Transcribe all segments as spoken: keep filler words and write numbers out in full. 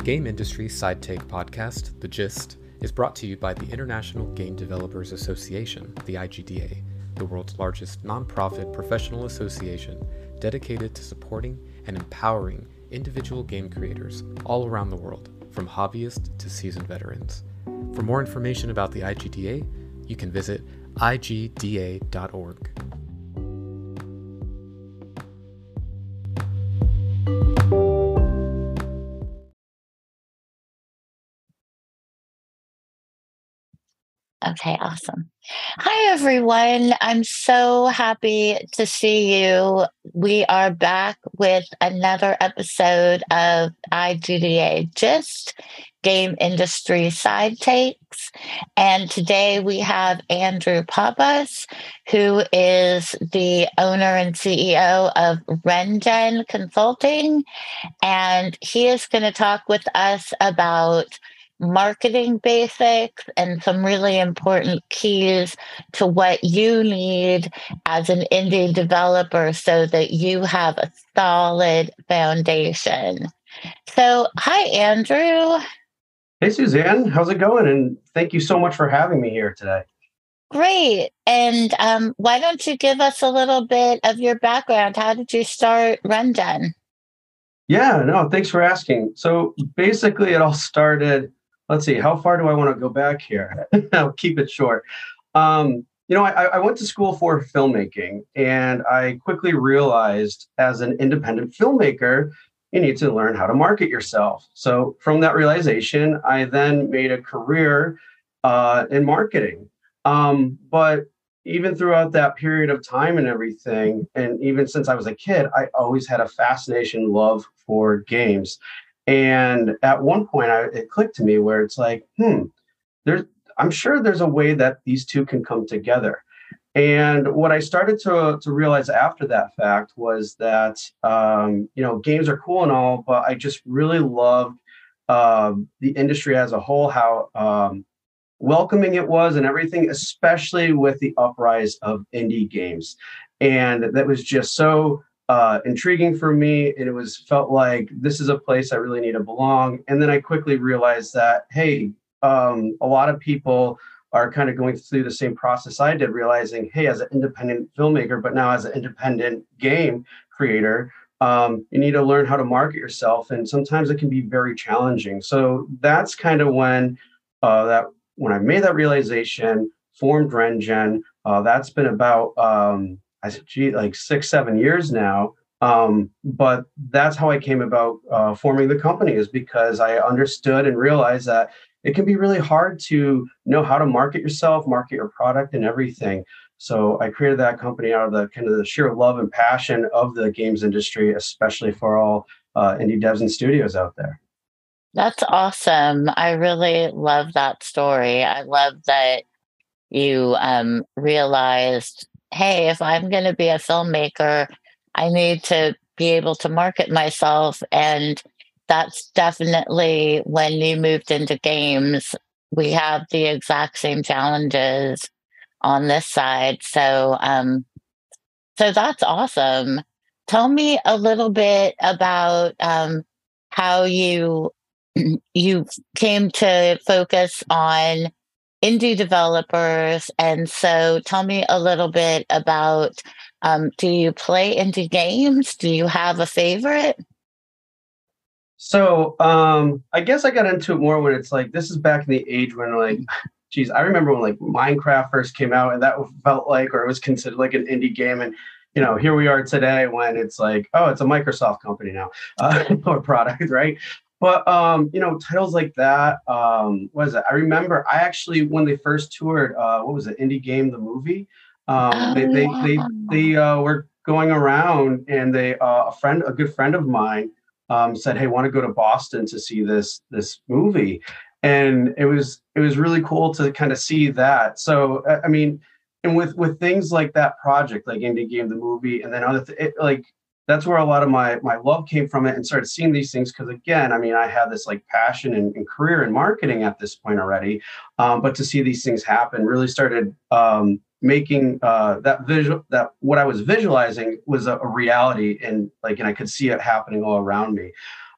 game industry side take podcast, The Gist, is brought to you by the International Game Developers Association, the I G D A, the world's largest nonprofit professional association dedicated to supporting and empowering individual game creators all around the world, from hobbyists to seasoned veterans. For more information about the I G D A, you can visit I G D A dot org. Okay, awesome. Hi, everyone. I'm so happy to see you. We are back with another episode of I G D A Gist, Game Industry Side Takes. And today we have Andrew Pappas, who is the owner and C E O of RenGen Consulting. And he is going to talk with us about marketing basics and some really important keys to what you need as an indie developer so that you have a solid foundation. So, hi, Andrew. Hey, Suzanne. How's it going? And thank you so much for having me here today. Great. And um, why don't you give us a little bit of your background? How did you start RenGen? Yeah, no, thanks for asking. So basically, it all started. Let's see, how far do I want to go back here? I'll keep it short. Um, you know, I, I went to school for filmmaking, and I quickly realized as an independent filmmaker, you need to learn how to market yourself. So from that realization, I then made a career uh, in marketing. Um, but even throughout that period of time and everything, and even since I was a kid, I always had a fascination, love for games. And at one point, I, it clicked to me where it's like, hmm, there's, I'm sure there's a way that these two can come together. And what I started to, to realize after that fact was that, um, you know, games are cool and all, but I just really loved uh, the industry as a whole, how um, welcoming it was and everything, especially with the uprise of indie games. And that was just so uh, intriguing for me. And it was felt like this is a place I really need to belong. And then I quickly realized that, hey, um, a lot of people are kind of going through the same process I did, realizing, hey, as an independent filmmaker, but now as an independent game creator, um, you need to learn how to market yourself. And sometimes it can be very challenging. So that's kind of when uh, that when I made that realization, formed RenGen. Uh, that's been about um, I said, gee, like six, seven years now. Um, but that's how I came about uh, forming the company, is because I understood and realized that it can be really hard to know how to market yourself, market your product and everything. So I created that company out of the kind of the sheer love and passion of the games industry, especially for all uh, indie devs and studios out there. That's awesome. I really love that story. I love that you um, realized, hey, if I'm going to be a filmmaker, I need to be able to market myself. And that's definitely when you moved into games. We have the exact same challenges on this side. So, um, so that's awesome. Tell me a little bit about um, how you you came to focus on indie developers. And so tell me a little bit about, um, do you play indie games? Do you have a favorite? So um, I guess I got into it more when it's like, this is back in the age when like, geez, I remember when like Minecraft first came out and that felt like, or it was considered like an indie game. And, you know, here we are today when it's like, oh, it's a Microsoft company now uh, or product, right? But, um, you know, titles like that, um, what is it? I remember I actually, when they first toured, uh, what was it, Indie Game, the movie? Um, Oh, they they they, yeah. they uh, were going around and they, uh, a friend, a good friend of mine um, said, hey, want to go to Boston to see this, this movie. And it was, it was really cool to kind of see that. So, I mean, and with, with things like that project, like Indie Game, the movie, and then other, th- it, like, that's where a lot of my my love came from it, and started seeing these things. Because again, I mean, I had this like passion and, and career in marketing at this point already, um, but to see these things happen really started um, making uh, that visual, that what I was visualizing was a, a reality, and like, and I could see it happening all around me.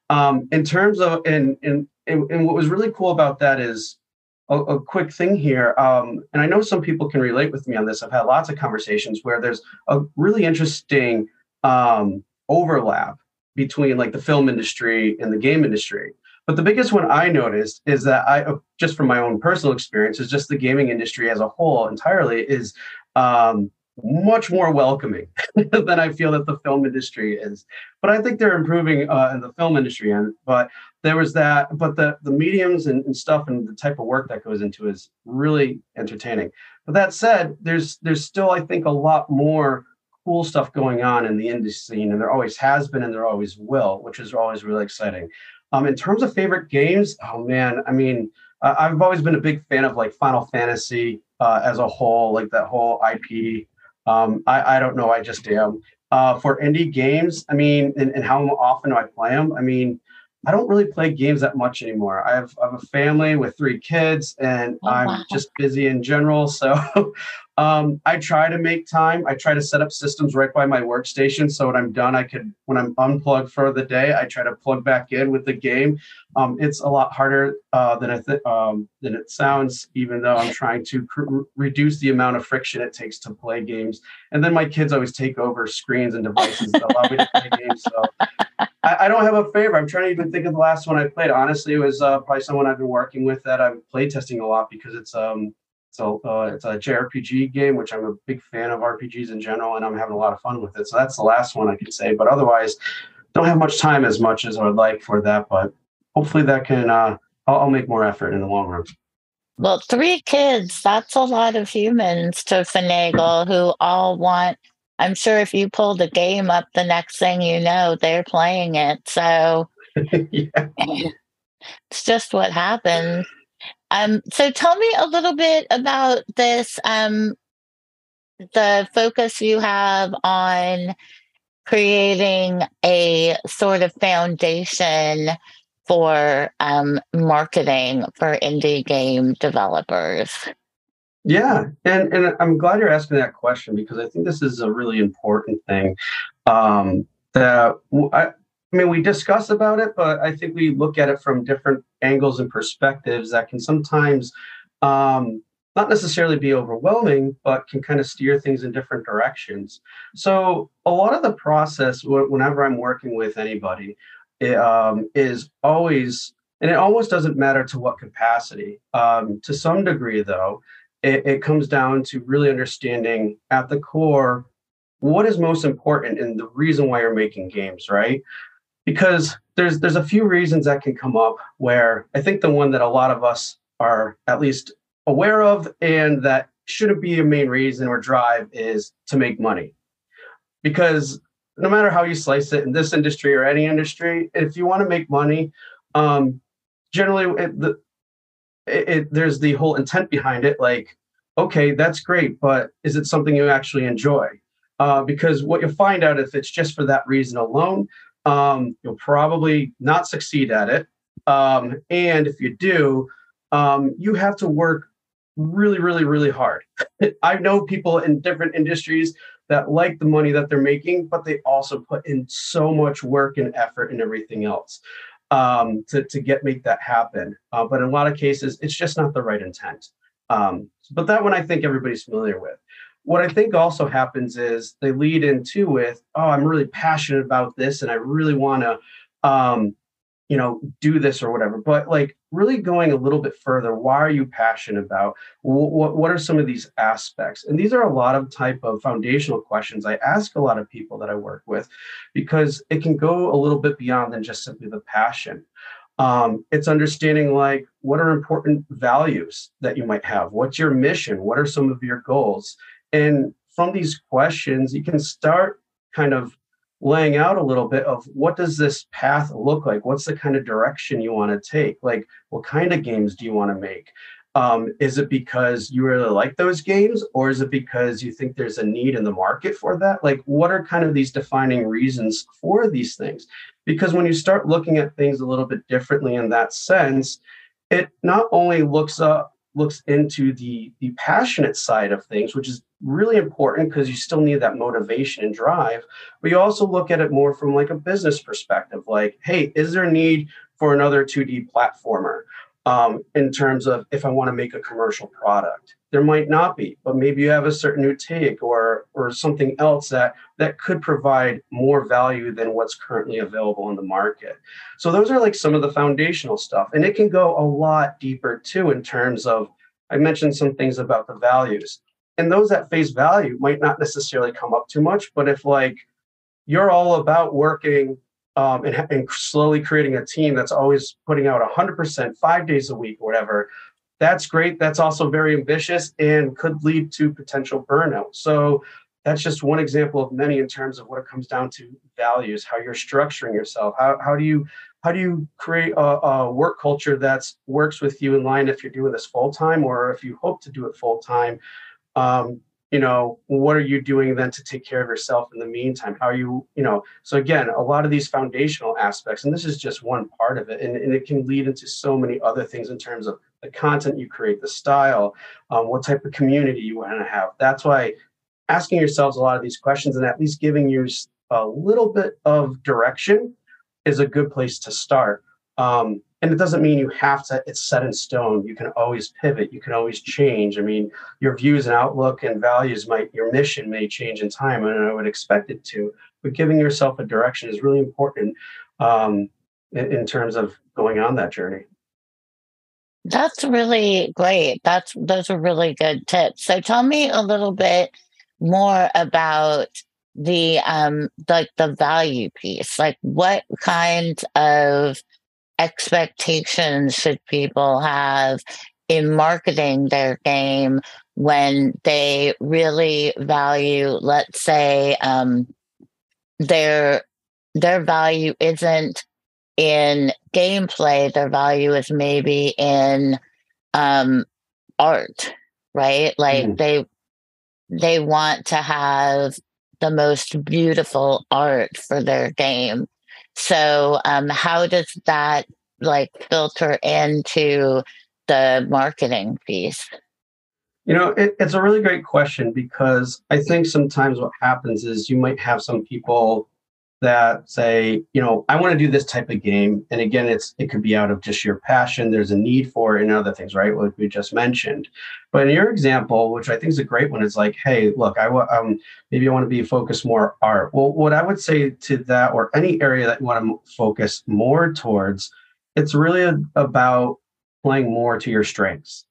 Um, in terms of, and, and, and, and what was really cool about that is a, a quick thing here. Um, and I know some people can relate with me on this. I've had lots of conversations where there's a really interesting um, overlap between like the film industry and the game industry. But the biggest one I noticed is that I, just from my own personal experience, is just the gaming industry as a whole entirely is um, much more welcoming than I feel that the film industry is. But I think they're improving uh, in the film industry. And but there was that, but the the mediums and, and stuff and the type of work that goes into is really entertaining. But that said, there's there's still, I think, a lot more cool stuff going on in the indie scene, and there always has been, and there always will, which is always really exciting. Um, in terms of favorite games, oh man, I mean, uh, I've always been a big fan of like Final Fantasy uh, as a whole, like that whole I P. Um, I, I don't know, I just am. Uh, for indie games, I mean, and, and how often do I play them? I mean, I don't really play games that much anymore. I have, I have a family with three kids, and Oh, I'm wow. just busy in general. So um, I try to make time. I try to set up systems right by my workstation. So when I'm done, I could, when I'm unplugged for the day, I try to plug back in with the game. Um, it's a lot harder uh, than I th- um, than it sounds, even though I'm trying to cr- reduce the amount of friction it takes to play games. And then my kids always take over screens and devices that allow me to play games. So I, I don't have a favorite. I'm trying to even think of the last one I played. Honestly, it was uh, probably someone I've been working with that I'm play testing a lot because it's um so uh, it's a J R P G game, which I'm a big fan of R P Gs in general, and I'm having a lot of fun with it. So that's the last one I could say. But otherwise, don't have much time as much as I would like for that. But hopefully that can uh, I'll, I'll make more effort in the long run. Well, three kids, that's a lot of humans to finagle who all want. I'm sure if you pull the game up, the next thing you know, they're playing it. So Yeah. it's just what happens. Um, so tell me a little bit about this, um, the focus you have on creating a sort of foundation for um, marketing for indie game developers. Yeah, and and I'm glad you're asking that question because I think this is a really important thing. Um, that w- I, I mean, we discuss about it, but I think we look at it from different angles and perspectives that can sometimes um, not necessarily be overwhelming, but can kind of steer things in different directions. So a lot of the process, wh- whenever I'm working with anybody, it, um, is always, and it almost doesn't matter to what capacity. Um, to some degree, though it, it comes down to really understanding at the core what is most important and the reason why you're making games, right? Because there's there's a few reasons that can come up where I think the one that a lot of us are at least aware of and that shouldn't be a main reason or drive is to make money. Because no matter how you slice it in this industry or any industry, if you want to make money, um, generally it, the, it, it, there's the whole intent behind it. Like, okay, that's great, but is it something you actually enjoy? Uh, because what you'll find out if it's just for that reason alone, um, you'll probably not succeed at it. Um, and if you do, um, you have to work really, really, really hard. I know people in different industries that like the money that they're making, but they also put in so much work and effort and everything else um, to, to get make that happen. Uh, but in a lot of cases, it's just not the right intent. Um, but that one I think everybody's familiar with. What I think also happens is they lead into with, oh, I'm really passionate about this and I really want to, um, you know, do this or whatever. But like really going a little bit further, why are you passionate about? What, what are some of these aspects? And these are a lot of type of foundational questions I ask a lot of people that I work with, because it can go a little bit beyond than just simply the passion. Um, it's understanding like what are important values that you might have? What's your mission? What are some of your goals? And from these questions, you can start kind of laying out a little bit of what does this path look like? What's the kind of direction you want to take? Like, what kind of games do you want to make? Um, is it because you really like those games, or is it because you think there's a need in the market for that? Like, what are kind of these defining reasons for these things? Because when you start looking at things a little bit differently in that sense, it not only looks up looks into the the passionate side of things, which is really important because you still need that motivation and drive. But you also look at it more from like a business perspective, like, hey, is there a need for another two D platformer? Um, in terms of if I want to make a commercial product, there might not be, but maybe you have a certain new take or or something else that that could provide more value than what's currently available in the market. So those are like some of the foundational stuff, and it can go a lot deeper too in terms of, I mentioned some things about the values, and those at face value might not necessarily come up too much, but if like you're all about working um, and, and slowly creating a team that's always putting out one hundred percent five days a week or whatever, that's great. That's also very ambitious and could lead to potential burnout. So that's just one example of many in terms of what it comes down to values, how you're structuring yourself. How, how do you how do you create a, a work culture that works with you in line if you're doing this full time or if you hope to do it full time? Um, you know, what are you doing then to take care of yourself in the meantime? How are you, you know, so again, a lot of these foundational aspects, and this is just one part of it, and, and it can lead into so many other things in terms of the content you create, the style, um, what type of community you want to have. That's why asking yourselves a lot of these questions and at least giving you a little bit of direction is a good place to start. Um, and it doesn't mean you have to, it's set in stone. You can always pivot. You can always change. I mean, your views and outlook and values might, your mission may change in time, and I would expect it to, but giving yourself a direction is really important um, in, in terms of going on that journey. That's really great. That's those are really good tips. So tell me a little bit more about the um like the value piece. Like what kind of expectations should people have in marketing their game when they really value, let's say, um, their their value isn't in gameplay, their value is maybe in um, art, right? Like Mm. they they want to have the most beautiful art for their game. So um, how does that like filter into the marketing piece? You know, it, it's a really great question because I think sometimes what happens is you might have some people that say, you know, I want to do this type of game. And again, it's it could be out of just your passion. There's a need for it and other things, right? Like we just mentioned. But in your example, which I think is a great one, is like, hey, look, I want um, maybe I want to be focused more art. Well, what I would say to that, or any area that you want to focus more towards, it's really a, about playing more to your strengths.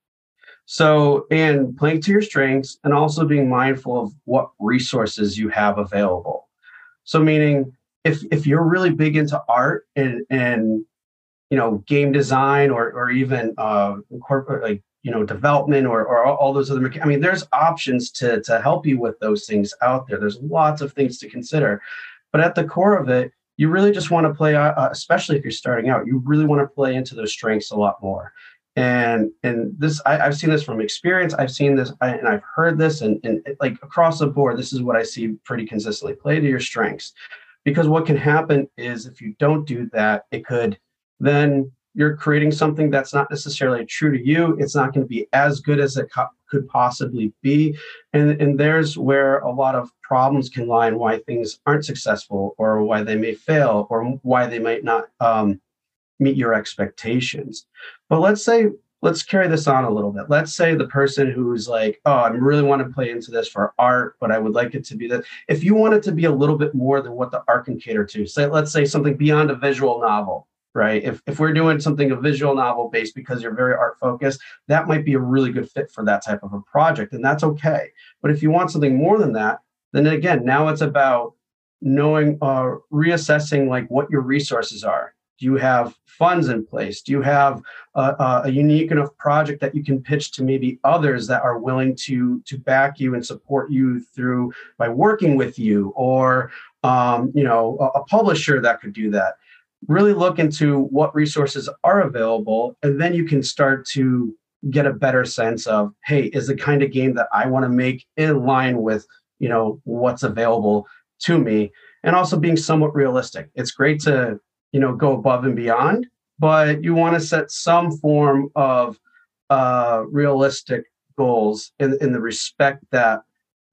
So, and playing to your strengths and also being mindful of what resources you have available. So meaning if if you're really big into art and and you know game design or or even uh corporate like you know development or or all those other mecha- I mean there's options to to help you with those things out there. There's lots of things to consider. But at the core of it, you really just want to play uh, especially if you're starting out, you really want to play into those strengths a lot more. And and this I, I've seen this from experience. I've seen this I, and I've heard this and, and it, like across the board, this is what I see pretty consistently. Play to your strengths. Because what can happen is if you don't do that, it could then you're creating something that's not necessarily true to you. It's not going to be as good as it co- could possibly be. And, and there's where a lot of problems can lie and why things aren't successful or why they may fail or why they might not um, meet your expectations. But let's say, let's carry this on a little bit. Let's say the person who's like, oh, I really want to play into this for art, but I would like it to be that. If you want it to be a little bit more than what the art can cater to, say, let's say something beyond a visual novel, right? If, if we're doing something a visual novel based because you're very art focused, that might be a really good fit for that type of a project. And that's okay. But if you want something more than that, then again, now it's about knowing, uh, reassessing like what your resources are. Do you have funds in place? Do you have a, a unique enough project that you can pitch to maybe others that are willing to to back you and support you through by working with you, or um, you know a, a publisher that could do that? Really look into what resources are available, and then you can start to get a better sense of, hey, is the kind of game that I want to make in line with you know what's available to me, and also being somewhat realistic. It's great to you know, go above and beyond, but you want to set some form of uh, realistic goals in, in the respect that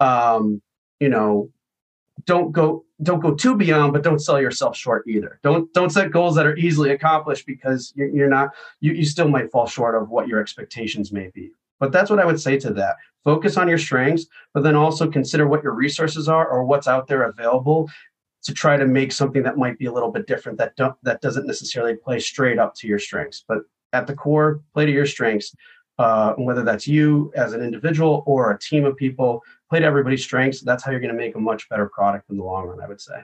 um, you know, don't go don't go too beyond, but don't sell yourself short either. Don't don't set goals that are easily accomplished because you're, you're not you, you still might fall short of what your expectations may be. But that's what I would say to that. Focus on your strengths, but then also consider what your resources are or what's out there available to try to make something that might be a little bit different that don't that doesn't necessarily play straight up to your strengths. But at the core, play to your strengths. Uh, whether that's you as an individual or a team of people, play to everybody's strengths. That's how you're going to make a much better product in the long run, I would say.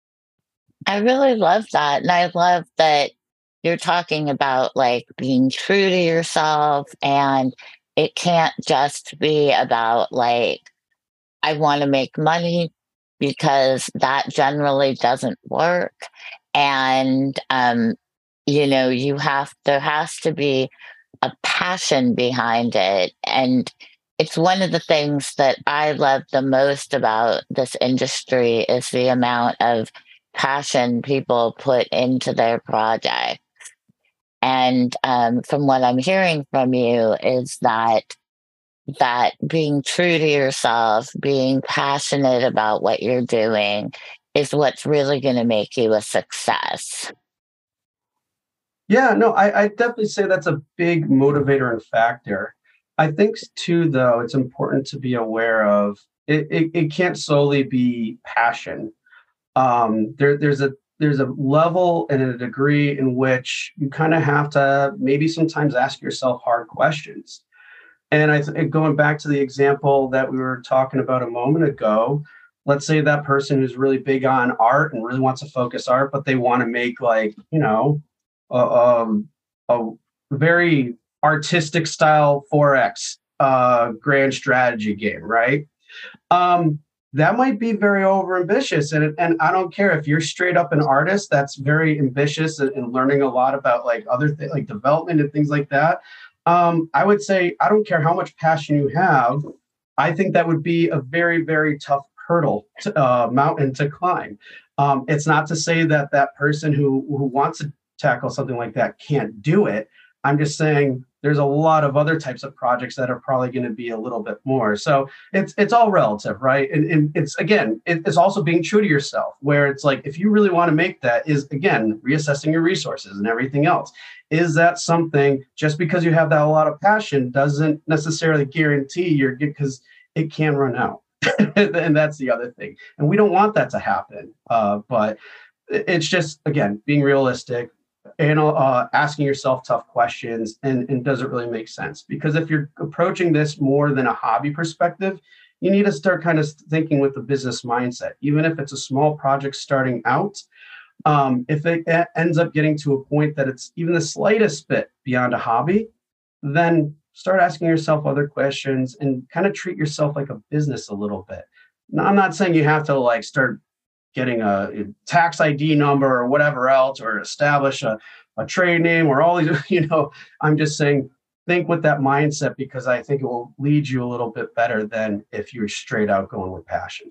I really love that. And I love that you're talking about like being true to yourself, and it can't just be about like, I want to make money, because that generally doesn't work. And, um, you know, you have, there has to be a passion behind it. And it's one of the things that I love the most about this industry is the amount of passion people put into their project. And um, from what I'm hearing from you is that that being true to yourself, being passionate about what you're doing is what's really going to make you a success. Yeah, no, I, I definitely say that's a big motivator and factor. I think too, though, it's important to be aware of it. It, it can't solely be passion. Um, there, there's a there's a level and a degree in which you kind of have to maybe sometimes ask yourself hard questions. And I th- going back to the example that we were talking about a moment ago, let's say that person who's really big on art and really wants to focus art, but they want to make like, you know, a, um, a very artistic style four X uh, grand strategy game, right? Um, that might be very overambitious. And, and I don't care if you're straight up an artist that's very ambitious and, and learning a lot about like other things like development and things like that. Um, I would say, I don't care how much passion you have. I think that would be a very, very tough hurdle, to, uh, mountain to climb. Um, it's not to say that that person who, who wants to tackle something like that can't do it. I'm just saying there's a lot of other types of projects that are probably going to be a little bit more. So it's it's all relative, right? And, and it's, again, it, it's also being true to yourself, where it's like, if you really want to make that is, again, reassessing your resources and everything else. Is that something, just because you have that a lot of passion doesn't necessarily guarantee you're, because it can run out. And that's the other thing. And we don't want that to happen. Uh, but it's just, again, being realistic, and uh, asking yourself tough questions, and, and does it really make sense? Because if you're approaching this more than a hobby perspective, you need to start kind of thinking with the business mindset. Even if it's a small project starting out, um, if it ends up getting to a point that it's even the slightest bit beyond a hobby, then start asking yourself other questions and kind of treat yourself like a business a little bit. Now, I'm not saying you have to like start getting a tax I D number or whatever else, or establish a, a trade name or all these, you know, I'm just saying, think with that mindset, because I think it will lead you a little bit better than if you're straight out going with passion.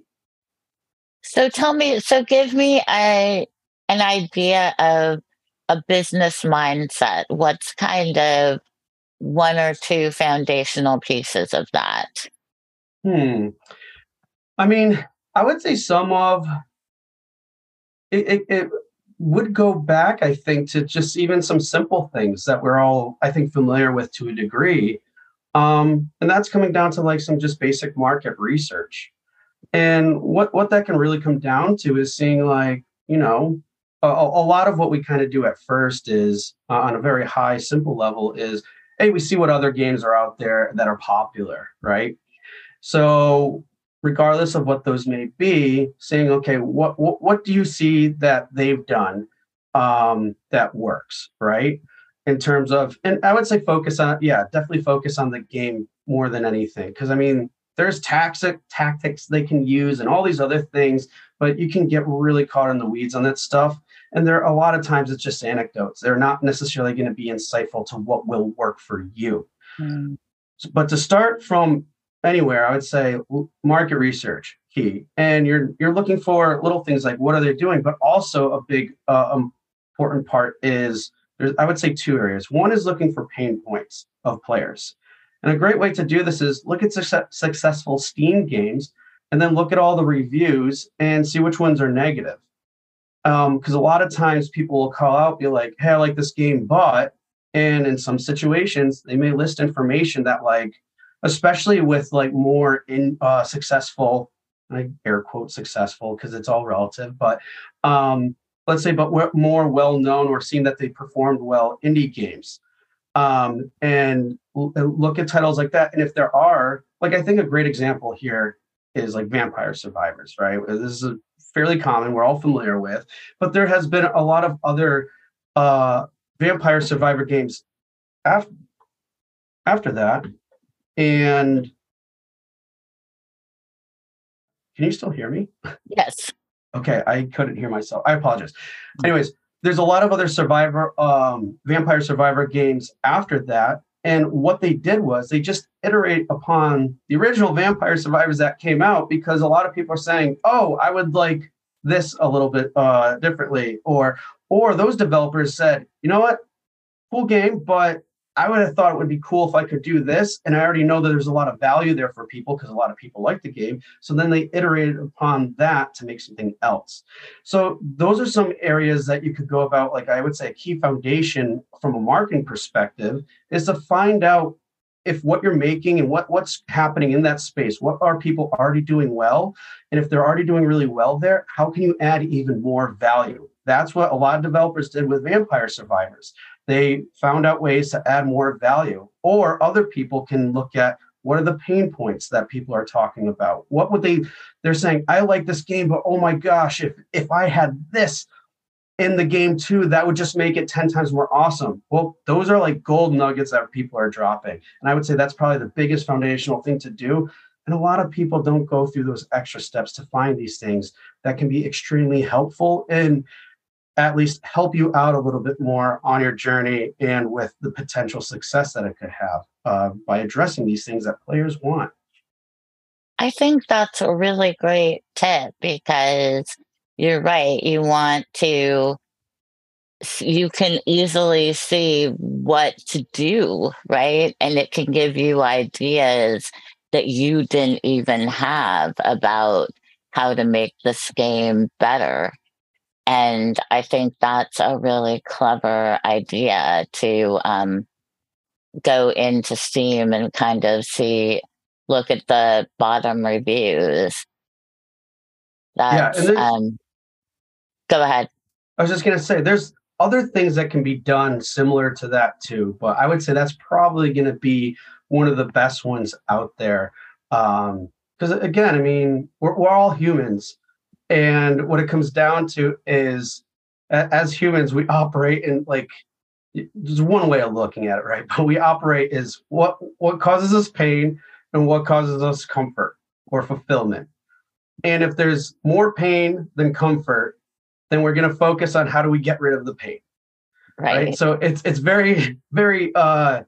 So tell me, so give me a an idea of a business mindset. What's kind of one or two foundational pieces of that? Hmm. I mean, I would say some of It, it, it would go back, I think, to just even some simple things that we're all, I think, familiar with to a degree. Um, and that's coming down to like some just basic market research. And what, what that can really come down to is seeing like, you know, a, a lot of what we kind of do at first is uh, on a very high, simple level is, hey, we see what other games are out there that are popular, right? So regardless of what those may be, saying, okay, what what, what do you see that they've done um, that works, right? In terms of, and I would say focus on, yeah, definitely focus on the game more than anything. Because I mean, there's tactic, tactics they can use and all these other things, but you can get really caught in the weeds on that stuff. And there are a lot of times it's just anecdotes. They're not necessarily going to be insightful to what will work for you. Mm. But to start from anywhere, I would say market research key, and you're you're looking for little things like what are they doing, but also a big uh, important part is there's, I would say, two areas. One is looking for pain points of players, and a great way to do this is look at success, successful Steam games and then look at all the reviews and see which ones are negative. Because um, a lot of times people will call out, be like, hey, I like this game, but, and in some situations, they may list information that, like, especially with like more in uh, successful, I air quote successful because it's all relative, but um, let's say, but we're more well-known or seen that they performed well indie games. Um, and l- look at titles like that. And if there are, like, I think a great example here is like Vampire Survivors, right? This is a fairly common, we're all familiar with, but there has been a lot of other uh, Vampire Survivor games after, after that. And can you still hear me? Yes. Okay, I couldn't hear myself. I apologize. Anyways, there's a lot of other Survivor, um, Vampire Survivor games after that. And what they did was they just iterate upon the original Vampire Survivors that came out, because a lot of people are saying, oh, I would like this a little bit uh, differently. Or, or those developers said, you know what, cool game, but I would have thought it would be cool if I could do this. And I already know that there's a lot of value there for people because a lot of people like the game. So then they iterated upon that to make something else. So those are some areas that you could go about. Like, I would say a key foundation from a marketing perspective is to find out if what you're making and what, what's happening in that space, what are people already doing well? And if they're already doing really well there, how can you add even more value? That's what a lot of developers did with Vampire Survivors. They found out ways to add more value, or other people can look at what are the pain points that people are talking about. What would they, they're saying, I like this game, but oh my gosh, if, if I had this in the game too, that would just make it ten times more awesome. Well, those are like gold nuggets that people are dropping. And I would say that's probably the biggest foundational thing to do. And a lot of people don't go through those extra steps to find these things that can be extremely helpful and at least help you out a little bit more on your journey and with the potential success that it could have uh, by addressing these things that players want. I think that's a really great tip because you're right. You want to, you can easily see what to do, right? And it can give you ideas that you didn't even have about how to make this game better. And I think that's a really clever idea to um, go into Steam and kind of see, look at the bottom reviews. Yeah, That's, and there's, um, go ahead. I was just going to say, there's other things that can be done similar to that too, but I would say that's probably going to be one of the best ones out there. Um, because again, I mean, we're, we're all humans. And what it comes down to is, as humans, we operate in like, there's one way of looking at it, right? But we operate is what what causes us pain and what causes us comfort or fulfillment. And if there's more pain than comfort, then we're going to focus on how do we get rid of the pain, right? Right. So it's it's very very uh,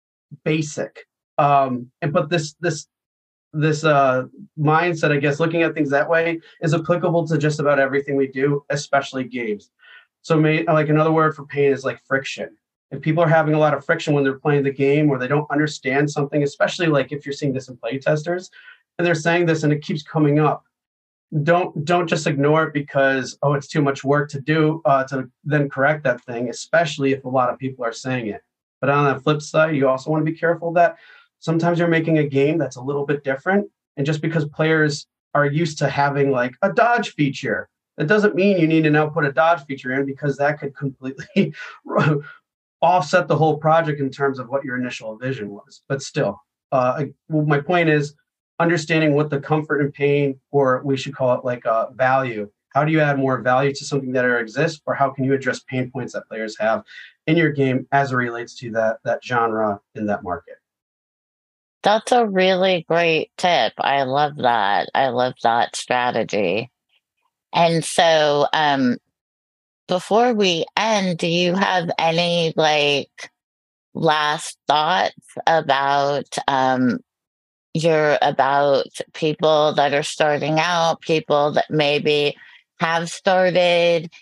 basic. Um, and but this this this uh, mindset, I guess, looking at things that way is applicable to just about everything we do, especially games. So may, like another word for pain is like friction. If people are having a lot of friction when they're playing the game or they don't understand something, especially like if you're seeing this in play testers and they're saying this and it keeps coming up, don't don't just ignore it because, oh, it's too much work to do uh, to then correct that thing, especially if a lot of people are saying it. But on the flip side, you also want to be careful that sometimes you're making a game that's a little bit different. And just because players are used to having like a dodge feature, that doesn't mean you need to now put a dodge feature in, because that could completely offset the whole project in terms of what your initial vision was. But still, uh, I, well, my point is understanding what the comfort and pain, or we should call it like a value. How do you add more value to something that already exists, or how can you address pain points that players have in your game as it relates to that that genre in that market? That's a really great tip. I love that. I love that strategy. And so, um, before we end, do you have any like last thoughts about um, your about people that are starting out, people that maybe have started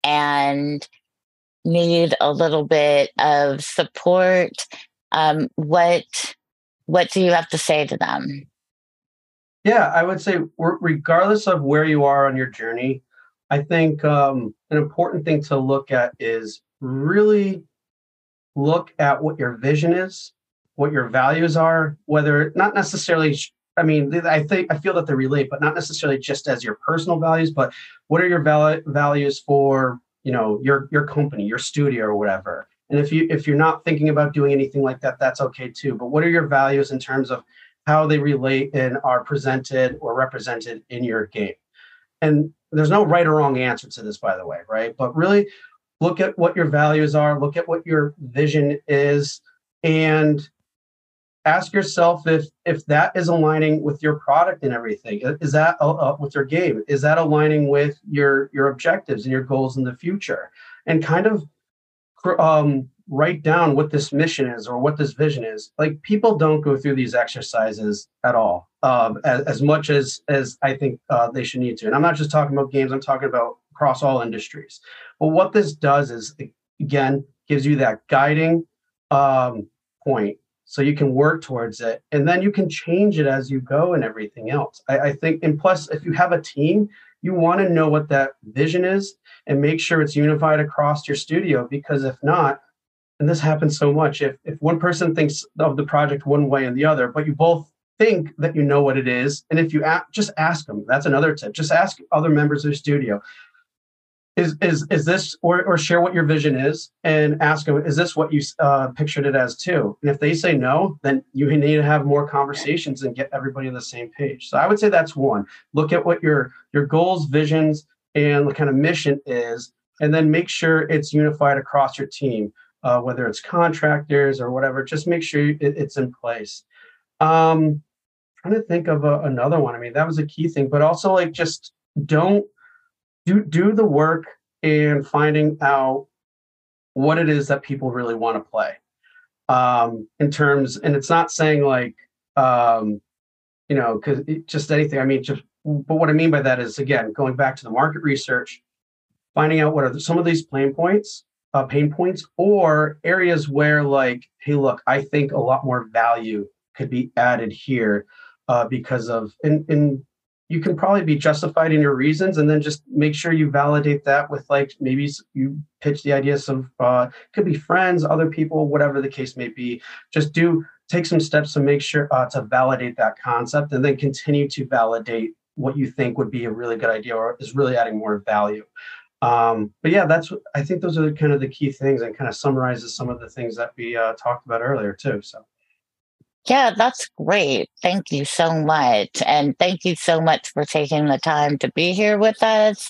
and need a little bit of support? Um, what what do you have to say to them? Yeah, I would say r- regardless of where you are on your journey, I think um, an important thing to look at is really look at what your vision is, what your values are, whether not necessarily, I mean, I think I feel that they relate, but not necessarily just as your personal values, but what are your val- values for, you know, your your company, your studio or whatever. And if you if you're not thinking about doing anything like that, that's okay too. But what are your values in terms of how they relate and are presented or represented in your game? And there's no right or wrong answer to this, by the way, right? But really look at what your values are, look at what your vision is, and ask yourself if if that is aligning with your product and everything. Is that uh, uh, with your game? Is that aligning with your your objectives and your goals in the future? And kind of um, write down what this mission is or what this vision is. Like people don't go through these exercises at all, um, as, as much as as I think uh, they should need to. And I'm not just talking about games. I'm talking about across all industries. But what this does is, again, gives you that guiding um, point, so you can work towards it, and then you can change it as you go and everything else. I, I think, and plus, if you have a team, you want to know what that vision is and make sure it's unified across your studio, because if not, and this happens so much, if if one person thinks of the project one way and the other, but you both think that you know what it is, and if you a- just ask them, that's another tip, just ask other members of the studio, is is is this, or or share what your vision is and ask them, is this what you uh, pictured it as too? And if they say no, then you need to have more conversations and get everybody on the same page. So I would say that's one. Look at what your your goals, visions, and the kind of mission is, and then make sure it's unified across your team, uh, whether it's contractors or whatever. Just make sure it, it's in place. Um, trying to think of a, another one. I mean, that was a key thing, but also like just don't do do the work and finding out what it is that people really want to play, um in terms, and it's not saying like um you know, because just anything, I mean, just, but what I mean by that is, again, going back to the market research, finding out what are the, some of these pain points, uh, pain points, or areas where, like, hey, look, I think a lot more value could be added here, uh, because of, and, and you can probably be justified in your reasons, and then just make sure you validate that with, like, maybe you pitch the ideas of, uh, could be friends, other people, whatever the case may be. Just do take some steps to make sure uh, to validate that concept, and then continue to validate what you think would be a really good idea or is really adding more value. Um, but yeah, that's, I think those are kind of the key things, and kind of summarizes some of the things that we uh, talked about earlier too. So Yeah, that's great. Thank you so much. And thank you so much for taking the time to be here with us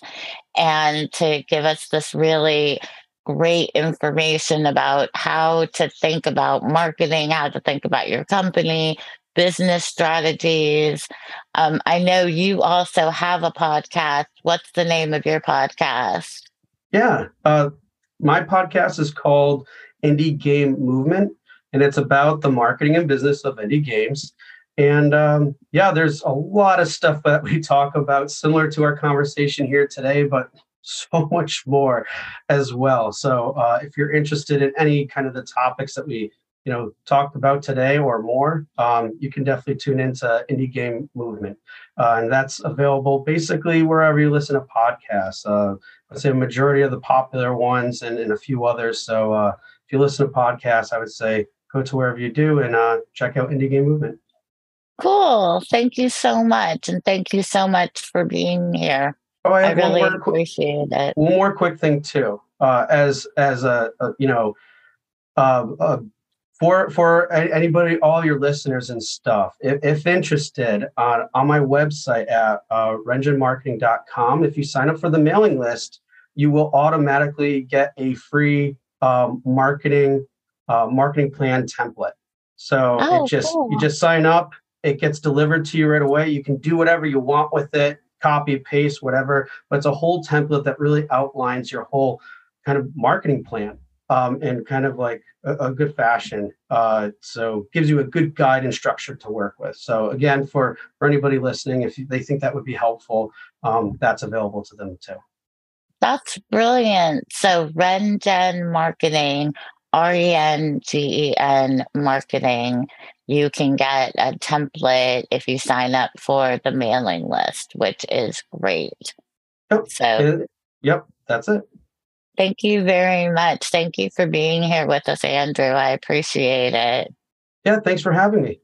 and to give us this really great information about how to think about marketing, how to think about your company, business strategies. Um, I know you also have a podcast. What's the name of your podcast? yeah, uh, my podcast is called Indie Game Movement, and it's about the marketing and business of indie games. And um, yeah, there's a lot of stuff that we talk about similar to our conversation here today, but so much more as well. So uh, if you're interested in any kind of the topics that we, you know, talked about today or more, um, you can definitely tune into Indie Game Movement, uh, and that's available basically wherever you listen to podcasts. Uh, I'd say a majority of the popular ones, and, and a few others. So uh, if you listen to podcasts, I would say go to wherever you do and uh, check out Indie Game Movement. Cool. Thank you so much. And thank you so much for being here. Oh, I I have one really more quick, appreciate it. one more quick thing too. Uh, as as a, a you know, uh, uh, for for anybody, all your listeners and stuff, if, if interested, on on my website at uh, rengen marketing dot com, if you sign up for the mailing list, you will automatically get a free um, marketing uh, marketing plan template. So it Oh, just you cool. just sign up, it gets delivered to you right away. You can do whatever you want with it, copy, paste, whatever. But it's a whole template that really outlines your whole kind of marketing plan, um, in kind of like a, a good fashion. Uh, so gives you a good guide and structure to work with. So again, for for anybody listening, if they think that would be helpful, um, that's available to them too. That's brilliant. So, Rengen Marketing, R E N G E N marketing. You can get a template if you sign up for the mailing list, which is great. Yep. So, And, yep, that's it. thank you very much. Thank you for being here with us, Andrew. I appreciate it. Yeah, thanks for having me.